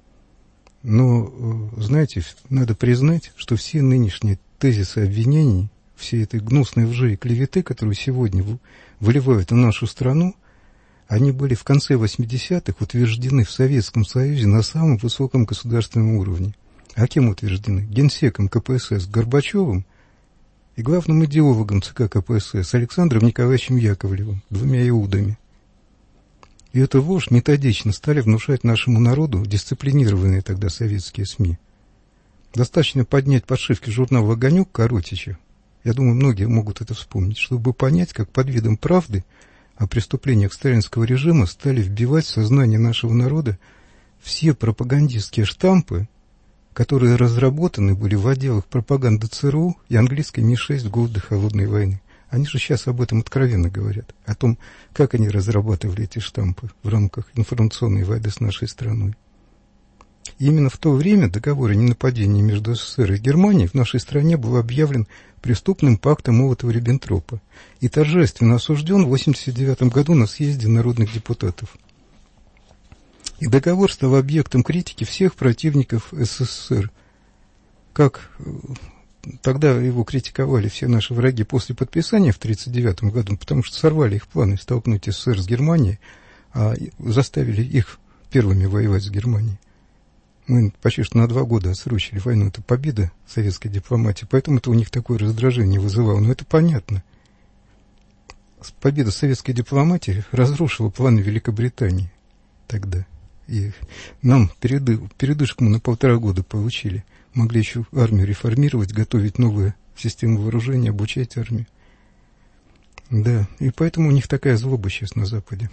Но, знаете, надо признать, что все нынешние тезисы обвинений, все этой гнусной лжи и клеветы, которые сегодня выливают на нашу страну, они были в конце восьмидесятых утверждены в Советском Союзе на самом высоком государственном уровне. А кем утверждены? Генсеком ка пэ эс эс Горбачевым и главным идеологом ЦК ка пэ эс эс Александром Николаевичем Яковлевым, двумя иудами. И эту ложь методично стали внушать нашему народу дисциплинированные тогда советские СМИ. Достаточно поднять подшивки журнала «Огонек» Коротича, я думаю, многие могут это вспомнить, чтобы понять, как под видом правды о преступлениях сталинского режима стали вбивать в сознание нашего народа все пропагандистские штампы, которые разработаны были в отделах пропаганды ЦРУ и английской Ми шесть в годы Холодной войны. Они же сейчас об этом откровенно говорят, о том, как они разрабатывали эти штампы в рамках информационной войны с нашей страной. И именно в то время договор о ненападении между СССР и Германией в нашей стране был объявлен преступным пактом Молотова-Риббентропа и торжественно осужден в восемьдесят девятом году на съезде народных депутатов. И договор стал объектом критики всех противников СССР. Как тогда его критиковали все наши враги после подписания в тридцать девятом году, потому что сорвали их планы столкнуть СССР с Германией, а заставили их первыми воевать с Германией. Мы почти что на два года отсрочили войну. Это победа советской дипломатии, поэтому это у них такое раздражение вызывало. Но это понятно. Победа советской дипломатии разрушила планы Великобритании тогда. И нам переды, передышку мы на полтора года получили. Могли еще армию реформировать, готовить новые системы вооружения, обучать армию. Да, и поэтому у них такая злоба сейчас на Западе.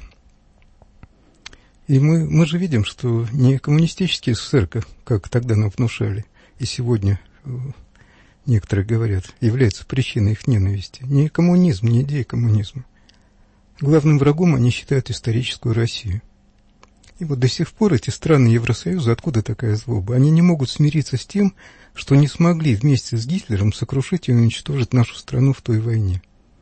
И мы, мы же видим, что не коммунистический СССР, как, как тогда нам внушали, и сегодня э, некоторые говорят, является причиной их ненависти. Не коммунизм, не идея коммунизма. Главным врагом они считают историческую Россию. И вот до сих пор эти страны Евросоюза, откуда такая злоба, они не могут смириться с тем, что не смогли вместе с Гитлером сокрушить и уничтожить нашу страну в той войне.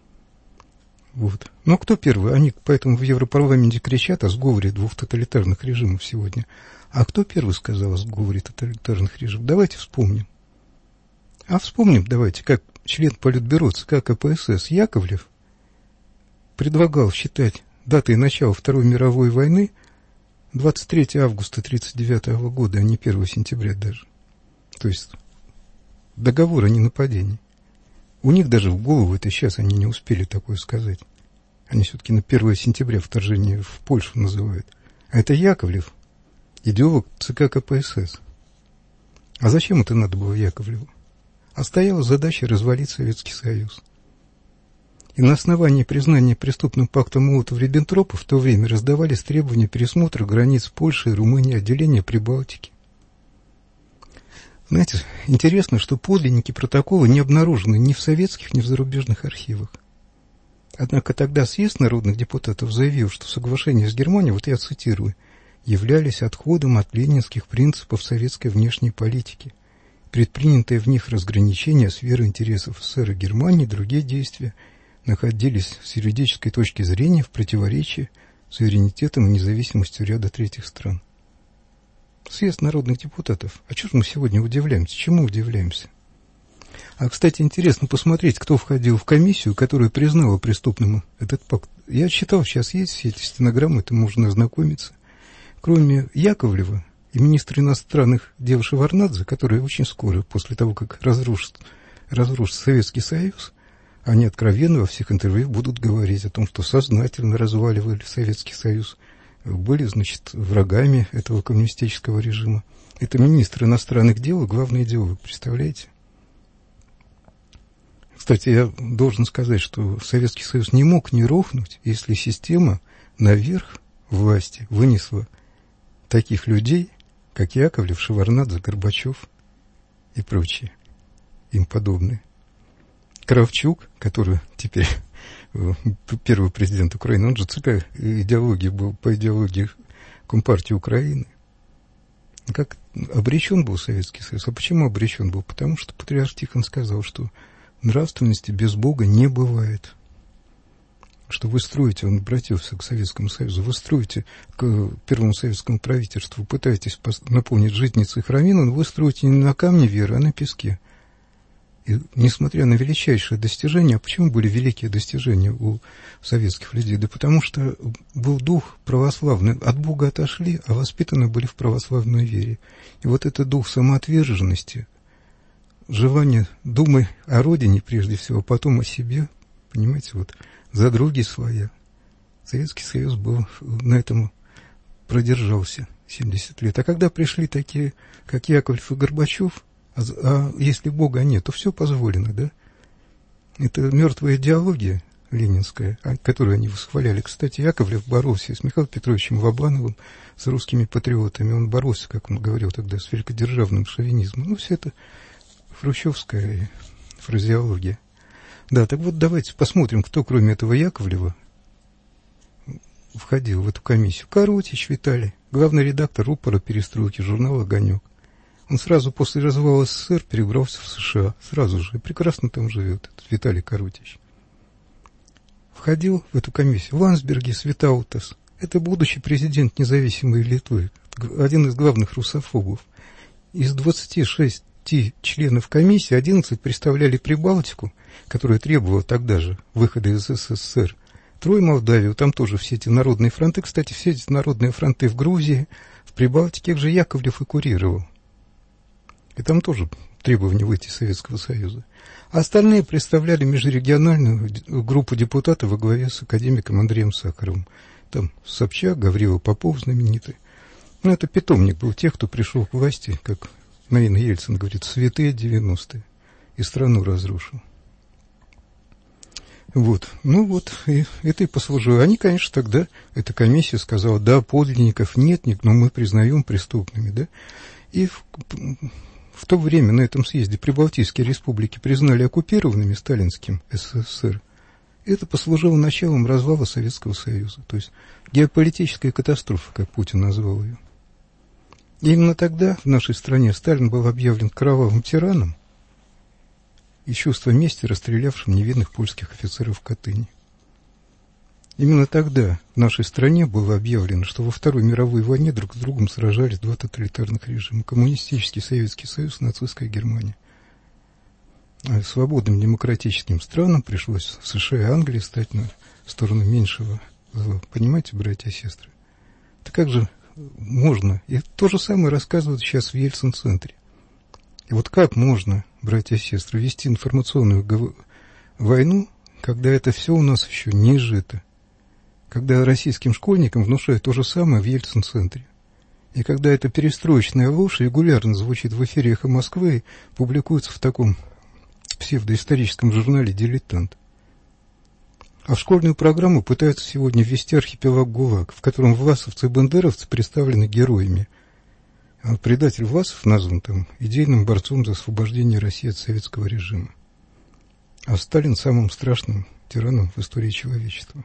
Вот. Но кто первый? Они поэтому в Европарламенте кричат о сговоре двух тоталитарных режимов сегодня. А кто первый сказал о сговоре тоталитарных режимов? Давайте вспомним. А вспомним, давайте, как член Политбюро ЦК ка пэ эс эс Яковлев предлагал считать датой начала Второй мировой войны двадцать третьего августа тысяча девятьсот тридцать девятого года, а не первого сентября даже. То есть договор о ненападении. У них даже в голову это сейчас они не успели такое сказать. Они все-таки на первого сентября вторжение в Польшу называют. А это Яковлев, идеолог ЦК ка пэ эс эс. А зачем это надо было Яковлеву? А стояла задача развалить Советский Союз. И на основании признания преступным пактом Молотова-Риббентропа в то время раздавались требования пересмотра границ Польши и Румынии, отделения Прибалтики. Знаете, интересно, что подлинники протокола не обнаружены ни в советских, ни в зарубежных архивах. Однако тогда съезд народных депутатов заявил, что соглашения с Германией, вот я цитирую, являлись отходом от ленинских принципов советской внешней политики. Предпринятые в них разграничения сферы интересов СССР и Германии, другие действия находились с юридической точки зрения в противоречии с суверенитетом и независимостью ряда третьих стран. Съезд народных депутатов. А чего же мы сегодня удивляемся? Чему удивляемся? А, кстати, интересно посмотреть, кто входил в комиссию, которая признала преступным этот пакт. Я читал, сейчас есть все эти стенограммы, это можно ознакомиться. Кроме Яковлева и министра иностранных дел Шеварднадзе, которые очень скоро, после того, как разрушат, разрушат Советский Союз, они откровенно во всех интервью будут говорить о том, что сознательно разваливали Советский Союз, были, значит, врагами этого коммунистического режима. Это министр иностранных дел и главный идеолог, представляете? Кстати, я должен сказать, что Советский Союз не мог не рухнуть, если система наверх власти вынесла таких людей, как Яковлев, Шеварднадзе, Горбачев и прочие им подобные. Кравчук, который теперь первый президент Украины, он же ЦК идеологии был по идеологии Компартии Украины. Как обречен был Советский Союз? А почему обречен был? Потому что патриарх Тихон сказал, что нравственности без Бога не бывает. Что вы строите, он обратился к Советскому Союзу, вы строите к первому советскому правительству, вы пытаетесь наполнить житницы и храмины, но вы строите не на камне веры, а на песке. И несмотря на величайшие достижения, а почему были великие достижения у советских людей? Да потому что был дух православный, от Бога отошли, а воспитаны были в православной вере. И вот этот дух самоотверженности, желание думать о родине прежде всего, потом о себе, понимаете, вот за други своя. Советский Союз был на этом продержался семьдесят лет. А когда пришли такие, как Яковлев и Горбачев, а, а если Бога нет, то все позволено, да? Это мертвая идеология ленинская, которую они восхваляли. Кстати, Яковлев боролся с Михаилом Петровичем Лобановым, с русскими патриотами. Он боролся, как он говорил тогда, с великодержавным шовинизмом. Ну, все это хрущевская фразеология. Да, так вот давайте посмотрим, кто кроме этого Яковлева входил в эту комиссию. Коротич Виталий, главный редактор рупора перестройки журнала «Огонек». Он сразу после развала СССР перебрался в США. Сразу же. Прекрасно там живет этот Виталий Коротич. Входил в эту комиссию Ландсбергис Витаутас. Это будущий президент независимой Литвы. Один из главных русофобов. Из двадцати шести членов комиссии одиннадцать представляли Прибалтику, которая требовала тогда же выхода из СССР. Трое Молдавию, там тоже все эти народные фронты. Кстати, все эти народные фронты в Грузии, в Прибалтике, их же Яковлев и курировал. И там тоже требования выйти из Советского Союза. А остальные представляли межрегиональную группу депутатов во главе с академиком Андреем Сахаровым. Там Собчак, Гаврила Попов знаменитый. Ну, это питомник был тех, кто пришел к власти, как Марина Ельцин говорит, святые девяностые, и страну разрушил. Вот, ну вот, и это и послужило. Они, конечно, тогда, эта комиссия сказала, да, подлинников нет, но мы признаем преступными, да. И в, в то время на этом съезде Прибалтийские республики признали оккупированными сталинским СССР. Это послужило началом развала Советского Союза, то есть геополитическая катастрофа, как Путин назвал ее. И именно тогда в нашей стране Сталин был объявлен кровавым тираном и чувство мести расстрелявшим невинных польских офицеров в Катыни. Именно тогда в нашей стране было объявлено, что во Второй мировой войне друг с другом сражались два тоталитарных режима: коммунистический Советский Союз и нацистская Германия. А свободным демократическим странам пришлось США и Англии стать на сторону меньшего зла. Понимаете, братья и сестры? Это как же можно? И то же самое рассказывают сейчас в Ельцин-центре. И вот как можно, братья и сестры, вести информационную войну, когда это все у нас еще не изжито? Когда российским школьникам внушают то же самое в Ельцин-центре. И когда эта перестроечная ложь регулярно звучит в эфире «Эхо Москвы» и публикуется в таком псевдоисторическом журнале «Дилетант». А в школьную программу пытаются сегодня ввести архипелаг ГУЛАГ, в котором власовцы и бандеровцы представлены героями. А предатель Власов назван там идейным борцом за освобождение России от советского режима. А Сталин самым страшным тираном в истории человечества.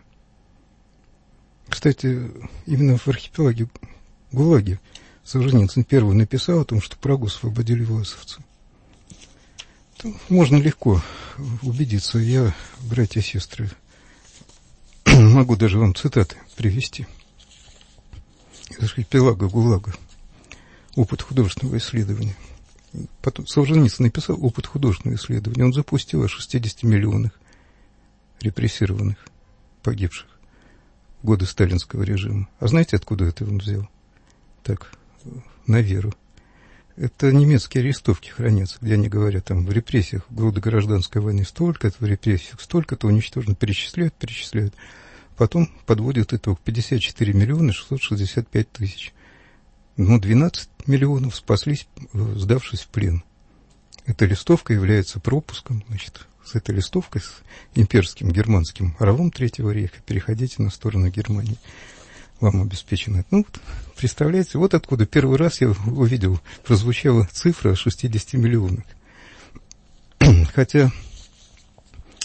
Кстати, именно в архипелаге ГУЛАГе Солженицын первый написал о том, что Прагу освободили власовцы. Тут можно легко убедиться. Я, братья и сестры, могу даже вам цитаты привести из архипелага ГУЛАГа. Опыт художественного исследования. Потом Солженицын написал опыт художественного исследования. Он запустил о шестидесяти миллионах репрессированных, погибших в годы сталинского режима. А знаете, откуда это он взял? Так, на веру. Это немецкие арестовки хранятся, где они говорят, там, в репрессиях, в годы гражданской войны столько-то, в репрессиях столько-то, уничтожено, перечисляют, перечисляют. Потом подводят итог: пятьдесят четыре миллиона шестьсот шестьдесят пять тысяч. Но двенадцать миллионов спаслись, сдавшись в плен. Эта листовка является пропуском, значит, с этой листовкой, с имперским германским орлом Третьего рейха, переходите на сторону Германии. Вам обеспечено. Ну, вот, представляете, вот откуда первый раз я увидел, прозвучала цифра о шестидесяти миллионах. Хотя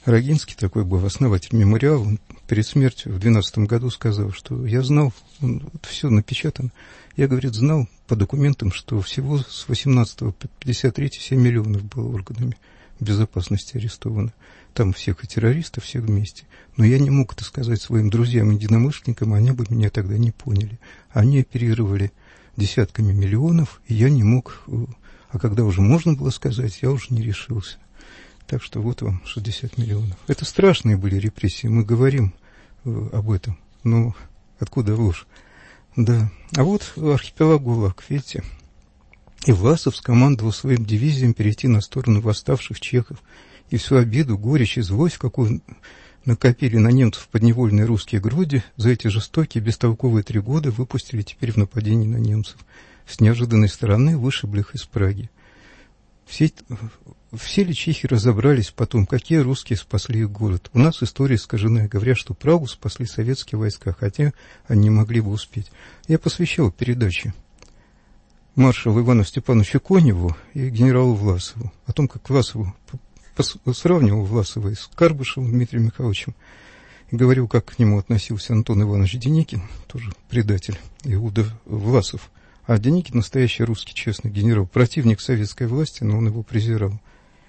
Рогинский такой был, основатель мемориала, он перед смертью в двенадцатом году сказал, что я знал, он, вот все напечатано, я, говорит, знал по документам, что всего с восемнадцатого по пятьдесят третий семь миллионов было органами безопасности арестовано. Там всех и террористов, всех вместе. Но я не мог это сказать своим друзьям-единомышленникам, они бы меня тогда не поняли. Они оперировали десятками миллионов, и я не мог, а когда уже можно было сказать, я уже не решился. Так что вот вам шестьдесят миллионов. Это страшные были репрессии, мы говорим э, об этом. Но откуда ложь? Да. А вот архипелаг ГУЛАГ, видите? И Власов скомандовал своим дивизиям перейти на сторону восставших чехов. И всю обиду, горечь и злость, какую накопили на немцев подневольные русские груди, за эти жестокие, бестолковые три года выпустили теперь в нападении на немцев. С неожиданной стороны вышибли их из Праги. Все, все ли чехи разобрались потом, какие русские спасли их город? У нас история искажена, говорят, что Прагу спасли советские войска, хотя они могли бы успеть. Я посвящал передачи маршалу Ивану Степановичу Коневу и генералу Власову о том, как Власову сравнивал Власова с Карбышевым Дмитрием Михайловичем и говорил, как к нему относился Антон Иванович Деникин, тоже предатель, Иуда Власов. А Деникин настоящий русский честный генерал, противник советской власти, но он его презирал.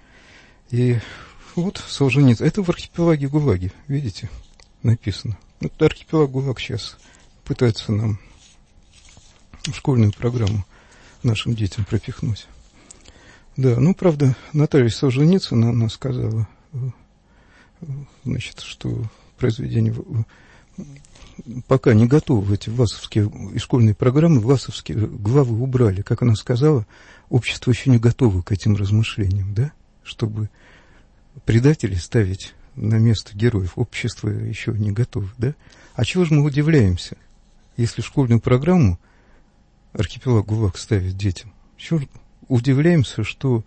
И вот Солженицын. Это в архипелаге ГУЛАГе, видите, написано. Вот архипелаг ГУЛАГ сейчас пытается нам школьную программу нашим детям пропихнуть. Да, ну, правда, Наталья Солженицына, она сказала, значит, что произведение пока не готовы, эти власовские и школьные программы, власовские главы убрали. Как она сказала, общество еще не готово к этим размышлениям, да, чтобы предателей ставить на место героев. Общество еще не готово, да. А чего же мы удивляемся, если школьную программу архипелаг ГУЛАГ ставит детям? Чего удивляемся, что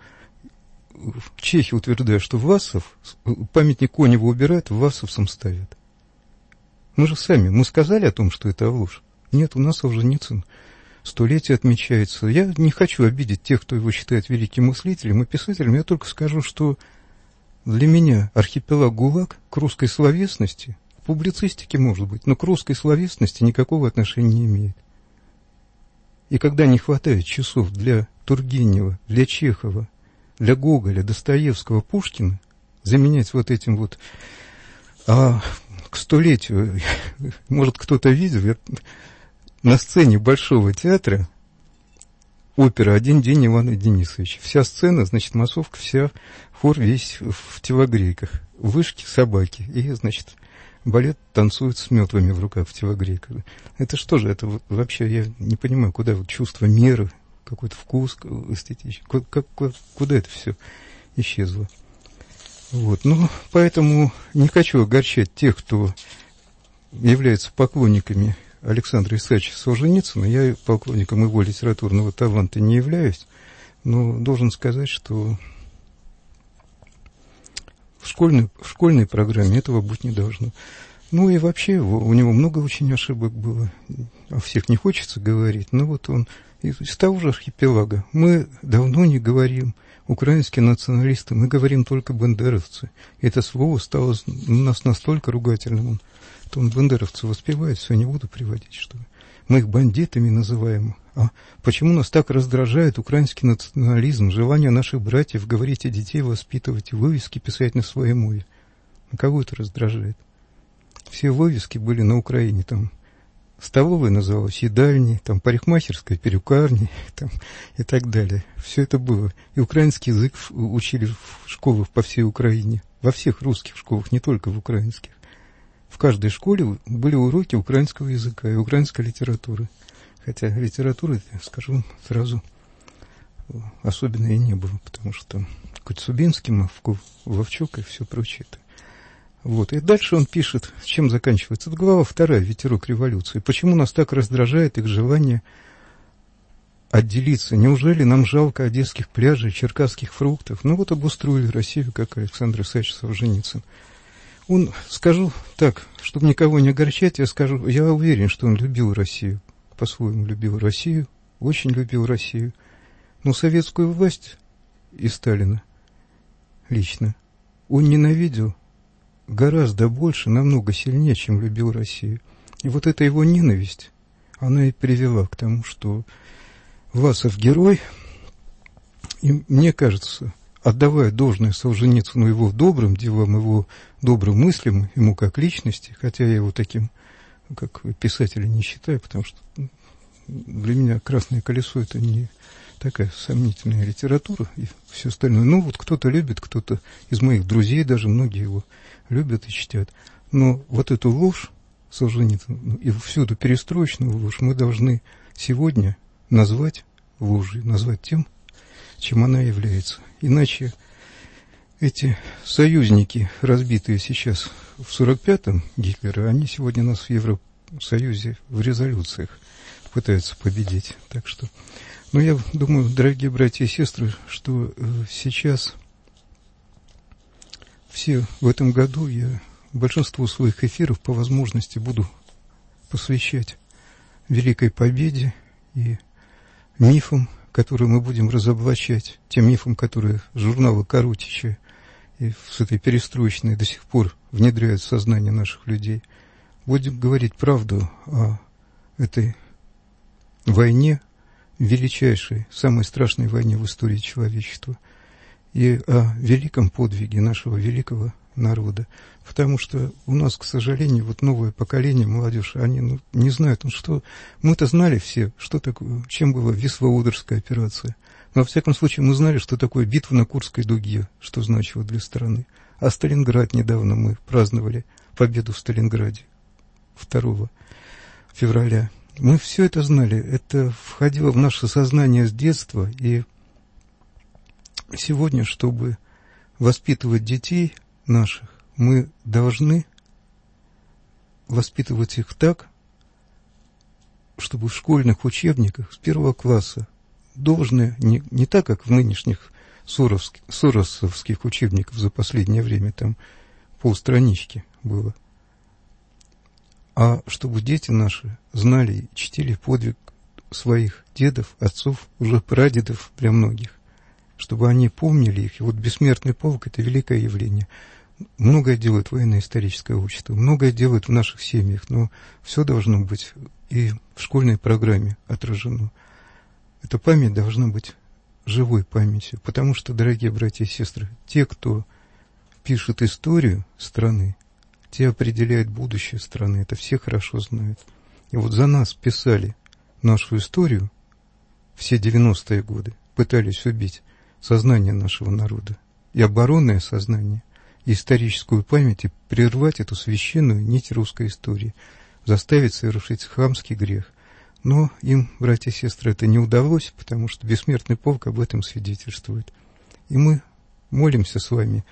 чехи утверждают, что Власов, памятник Коневу убирают, Власовцам ставят. Мы же сами, мы сказали о том, что это ложь. Нет, у нас Солженицын столетие отмечается. Я не хочу обидеть тех, кто его считает великим мыслителем и писателем. Я только скажу, что для меня архипелаг ГУЛАГ к русской словесности, к публицистике может быть, но к русской словесности никакого отношения не имеет. И когда не хватает часов для Тургенева, для Чехова, для Гоголя, Достоевского, Пушкина, заменять вот этим вот... А к столетию, может, кто-то видел, я, на сцене Большого театра опера «Один день Ивана Денисовича». Вся сцена, значит, массовка, вся, хор весь в телогрейках, вышки собаки, и, значит, балет танцует с метлами в руках в телогрейках. Это что же, это вот, вообще, я не понимаю, куда вот чувство меры, какой-то вкус эстетический, как, куда это все исчезло. Вот, ну, поэтому не хочу огорчать тех, кто является поклонниками Александра Исаевича Солженицына. Я поклонником его литературного таланта не являюсь, но должен сказать, что в школьной, в школьной программе этого быть не должно. Ну и вообще у него много очень ошибок было, о всех не хочется говорить, но вот он из того же архипелага. Мы давно не говорим украинские националисты, мы говорим только бандеровцы. И это слово стало у нас настолько ругательным, что он бандеровцы воспевает, все, не буду приводить, что мы их бандитами называем. А почему нас так раздражает украинский национализм, желание наших братьев говорить о детей, воспитывать, вывески писать на своей мове? А кого это раздражает? Все вывески были на Украине, там столовая называлась едальней, там парикмахерская, перукарней, там, и так далее. Все это было. И украинский язык учили в школах по всей Украине, во всех русских школах, не только в украинских. В каждой школе были уроки украинского языка и украинской литературы. Хотя литературы, скажу сразу, особенно и не было, потому что там Коцюбинский, Мавков, Вовчук и все прочее. Вот. И дальше он пишет, чем заканчивается. Это глава вторая, «Ветерок революции». Почему нас так раздражает их желание отделиться? Неужели нам жалко одесских пляжей, черкасских фруктов? Ну вот обустроили Россию, как Александр Исаевич Солженицын. Он, скажу так, чтобы никого не огорчать, я скажу, я уверен, что он любил Россию, по-своему любил Россию, очень любил Россию. Но советскую власть и Сталина лично он ненавидел гораздо больше, намного сильнее, чем любил Россию. И вот эта его ненависть, она и привела к тому, что Власов герой, и мне кажется, отдавая должное Солженицыну его добрым делам, его добрым мыслям, ему как личности, хотя я его таким, как писателя, не считаю, потому что для меня «Красное колесо» — это не такая сомнительная литература и все остальное. Ну, вот кто-то любит, кто-то из моих друзей, даже многие его любят и чтят. Но вот эту ложь Солженицына и всюду перестроечную ложь мы должны сегодня назвать ложью, назвать тем, чем она является. Иначе эти союзники, разбитые сейчас в сорок пятом Гитлера, они сегодня нас в Евросоюзе в резолюциях пытаются победить. Так что, ну, я думаю, дорогие братья и сестры, что э, сейчас все в этом году я большинство своих эфиров по возможности буду посвящать Великой Победе и мифам, которые мы будем разоблачать, тем мифам, которые журналы Карутича и с этой перестроечной до сих пор внедряют в сознание наших людей. Будем говорить правду о этой войне, величайшей, самой страшной войне в истории человечества, и о великом подвиге нашего великого народа. Потому что у нас, к сожалению, вот новое поколение, молодежь, они ну, не знают, ну, что... Мы-то знали все, что такое, чем была Вислоудерская операция. Но, во всяком случае, мы знали, что такое битва на Курской дуге, что значило для страны. А Сталинград недавно мы праздновали победу в Сталинграде второго февраля. Мы все это знали, это входило в наше сознание с детства, и сегодня, чтобы воспитывать детей наших, мы должны воспитывать их так, чтобы в школьных учебниках с первого класса должное, не, не так, как в нынешних соросских, соросовских учебниках за последнее время, там полстранички было, а чтобы дети наши знали и чтили подвиг своих дедов, отцов, уже прадедов для многих, чтобы они помнили их. И вот бессмертный полк — это великое явление. Многое делает военно-историческое общество, многое делает в наших семьях, но все должно быть и в школьной программе отражено. Эта память должна быть живой памятью, потому что, дорогие братья и сестры, те, кто пишет историю страны, те определяют будущее страны, это все хорошо знают. И вот за нас писали нашу историю все девяностые годы, пытались убить сознание нашего народа, и оборонное сознание, и историческую память, и прервать эту священную нить русской истории, заставить совершить хамский грех. Но им, братья и сестры, это не удалось, потому что бессмертный полк об этом свидетельствует. И мы молимся с вами: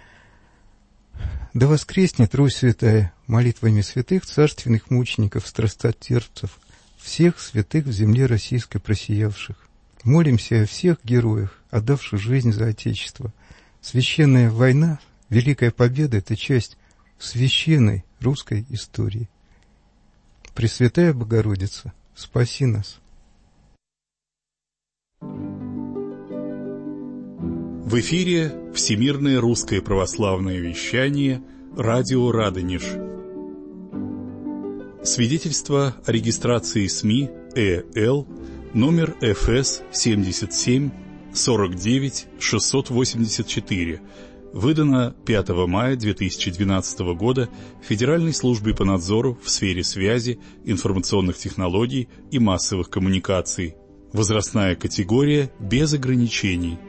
да воскреснет Русь святая молитвами святых царственных мучеников, страстотерпцев, всех святых в земле российской просиявших. Молимся о всех героях, отдавших жизнь за Отечество. Священная война, Великая Победа — это часть священной русской истории. Пресвятая Богородица, спаси нас. В эфире Всемирное русское православное вещание, радио Радонеж. Свидетельство о регистрации СМИ ЭЛ номер эф эс семьдесят семь сорок девять шестьсот восемьдесят четыре, выдано пятого мая две тысячи двенадцатого года Федеральной службой по надзору в сфере связи, информационных технологий и массовых коммуникаций. Возрастная категория без ограничений.